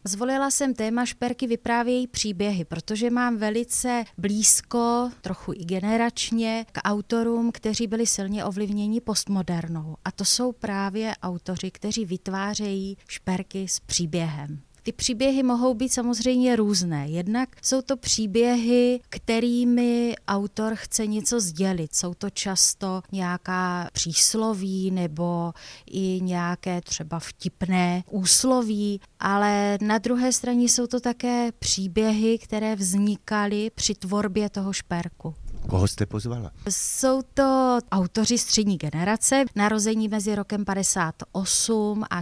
Zvolila jsem téma Šperky vyprávějí příběhy, protože mám velice blízko, trochu i generačně, k autorům, kteří byli silně ovlivněni postmodernou. A to jsou právě autoři, kteří vytvářejí šperky s příběhem. Ty příběhy mohou být samozřejmě různé. Jednak jsou to příběhy, kterými autor chce něco sdělit. Jsou to často nějaká přísloví nebo i nějaké třeba vtipné úsloví, ale na druhé straně jsou to také příběhy, které vznikaly při tvorbě toho šperku. Koho jste pozvala? Jsou to autoři střední generace, narození mezi rokem 58 a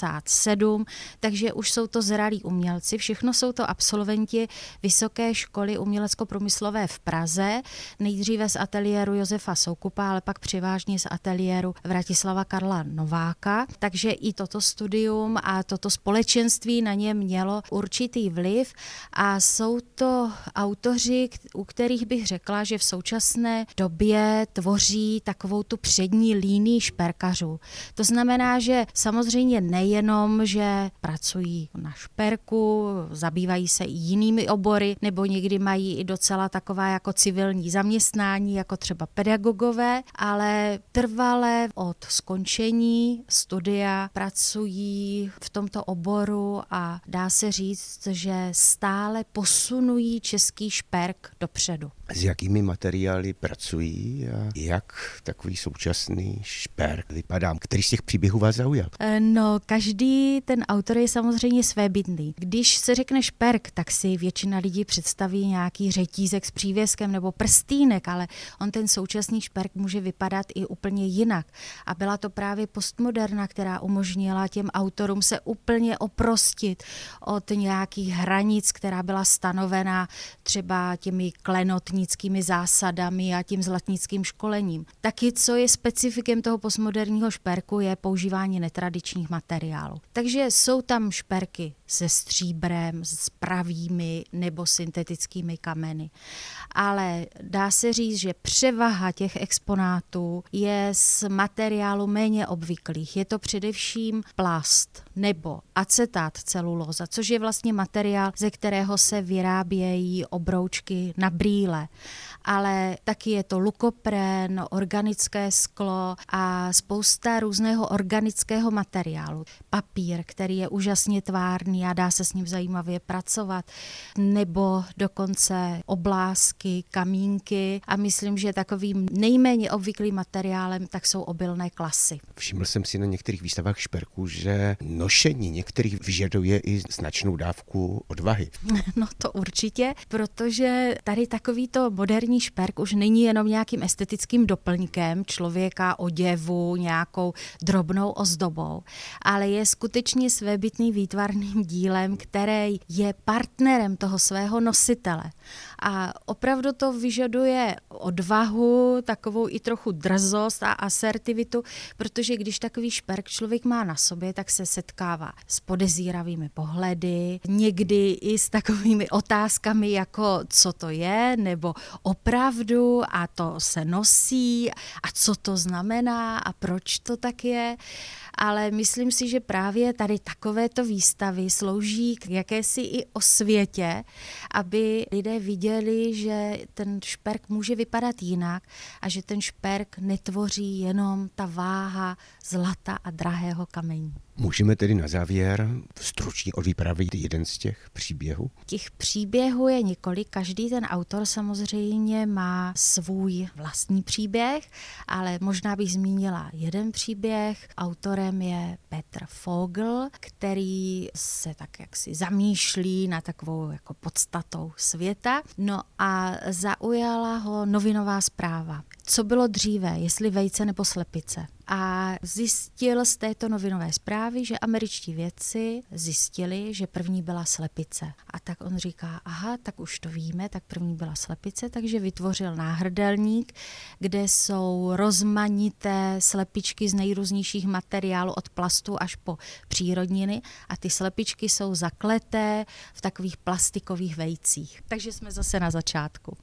67, takže už jsou to zralí umělci. Všechno jsou to absolventi Vysoké školy umělecko-průmyslové v Praze, nejdříve z ateliéru Josefa Soukupa, ale pak převážně z ateliéru Vratislava Karla Nováka. Takže i toto studium a toto společenství na ně mělo určitý vliv a jsou to autoři, u kterých bych řekla, že v současné době tvoří takovou tu přední línii šperkařů. To znamená, že samozřejmě nejenom, že pracují na šperku, zabývají se i jinými obory, nebo někdy mají i docela taková jako civilní zaměstnání, jako třeba pedagogové, ale trvale od skončení studia pracují v tomto oboru a dá se říct, že stále posunují český šperk dopředu. S jakými materiály pracují a jak takový současný šperk vypadá? Který z těch příběhů vás zaujal? No, každý ten autor je samozřejmě svébytný. Když se řekne šperk, tak si většina lidí představí nějaký řetízek s přívěskem nebo prstýnek, ale on ten současný šperk může vypadat i úplně jinak. A byla to právě postmoderna, která umožnila těm autorům se úplně oprostit od nějakých hranic, která byla stanovena třeba těmi klenotnickými zásadami a tím zlatnickým školením. Taky, co je specifikem toho postmoderního šperku, je používání netradičních materiálů. Takže jsou tam šperky se stříbrem, s pravými nebo syntetickými kameny. Ale dá se říct, že převaha těch exponátů je z materiálu méně obvyklých. Je to především plast nebo acetát celulóza, což je vlastně materiál, ze kterého se vyrábějí obroučky na brýle. Ale taky je to lukoprén, organické sklo a spousta různého organického materiálu. Papír, který je úžasně tvárný a dá se s ním zajímavě pracovat, nebo dokonce oblásky, kamínky a myslím, že takovým nejméně obvyklým materiálem tak jsou obilné klasy. Všiml jsem si na některých výstavách šperků, že nošení některých vyžaduje i značnou dávku odvahy. No to určitě, protože tady takovýto moderní šperk už není jenom nějakým estetickým doplňkem člověka, oděvu, nějakou drobnou ozdobou, ale je skutečně svébytným výtvarným dílem, který je partnerem toho svého nositele. A opravdu to vyžaduje odvahu, takovou i trochu drzost a asertivitu, protože když takový šperk člověk má na sobě, tak se setkává s podezíravými pohledy, někdy i s takovými otázkami, jako co to je, nebo opravdu a to se nosí a co to znamená a proč to tak je. Ale myslím si, že právě tady takovéto výstavy slouží k jakési i osvětě, aby lidé viděli, že ten šperk může vypadat jinak a že ten šperk netvoří jenom ta váha zlata a drahého kamení. Můžeme tedy na závěr stručně odvyprávět jeden z těch příběhů? Těch příběhů je několik, každý ten autor samozřejmě má svůj vlastní příběh, ale možná bych zmínila jeden příběh. Autorem je Petr Vogel, který se tak jaksi zamýšlí na takovou jako podstatou světa. No a zaujala ho novinová zpráva. Co bylo dříve, jestli vejce nebo slepice? A zjistil z této novinové zprávy, že američtí vědci zjistili, že první byla slepice. A tak on říká, aha, tak už to víme, tak první byla slepice, takže vytvořil náhrdelník, kde jsou rozmanité slepičky z nejrůznějších materiálů od plastu až po přírodniny a ty slepičky jsou zakleté v takových plastikových vejcích. Takže jsme zase na začátku.